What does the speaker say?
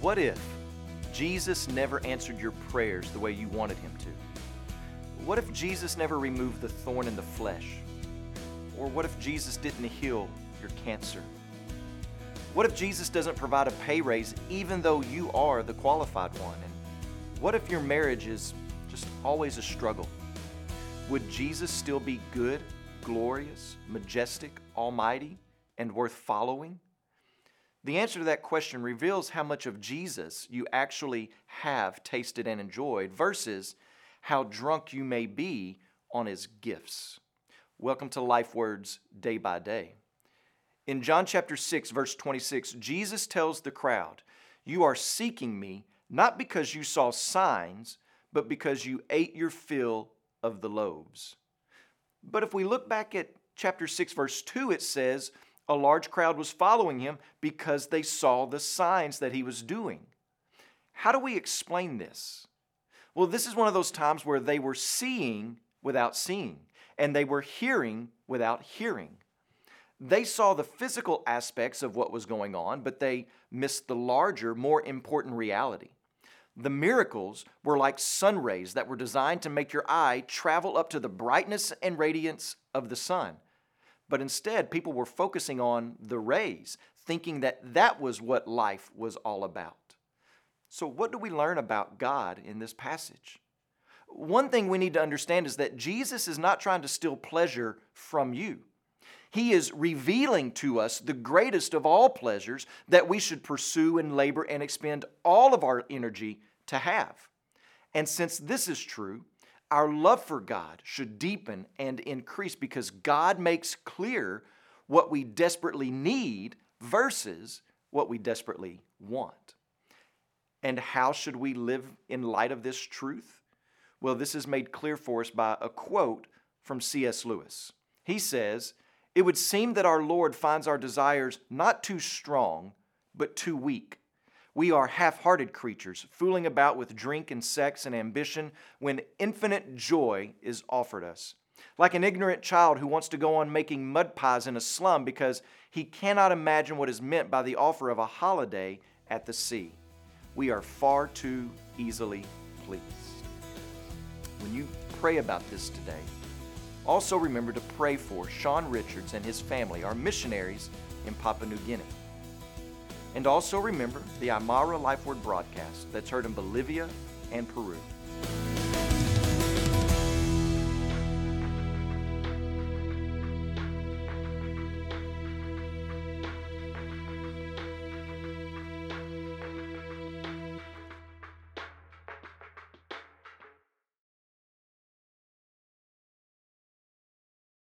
What if Jesus never answered your prayers the way you wanted him to? What if Jesus never removed the thorn in the flesh? Or what if Jesus didn't heal your cancer? What if Jesus doesn't provide a pay raise even though you are the qualified one? And what if your marriage is just always a struggle? Would Jesus still be good, glorious, majestic, almighty, and worth following? The answer to that question reveals how much of Jesus you actually have tasted and enjoyed versus how drunk you may be on his gifts. Welcome to Life Words Day by Day. In John chapter 6, verse 26, Jesus tells the crowd, "You are seeking me not because you saw signs, but because you ate your fill of the loaves." But if we look back at chapter 6, verse 2, it says, a large crowd was following him because they saw the signs that he was doing. How do we explain this? Well, this is one of those times where they were seeing without seeing, and they were hearing without hearing. They saw the physical aspects of what was going on, but they missed the larger, more important reality. The miracles were like sun rays that were designed to make your eye travel up to the brightness and radiance of the sun. But instead, people were focusing on the rays, thinking that that was what life was all about. So what do we learn about God in this passage? One thing we need to understand is that Jesus is not trying to steal pleasure from you. He is revealing to us the greatest of all pleasures that we should pursue and labor and expend all of our energy to have. And since this is true, our love for God should deepen and increase because God makes clear what we desperately need versus what we desperately want. And how should we live in light of this truth? Well, this is made clear for us by a quote from C.S. Lewis. He says, "It would seem that our Lord finds our desires not too strong, but too weak. We are half-hearted creatures, fooling about with drink and sex and ambition when infinite joy is offered us. Like an ignorant child who wants to go on making mud pies in a slum because he cannot imagine what is meant by the offer of a holiday at the sea. We are far too easily pleased." When you pray about this today, also remember to pray for Sean Richards and his family, our missionaries in Papua New Guinea. And also remember the Aymara Life Word broadcast that's heard in Bolivia and Peru.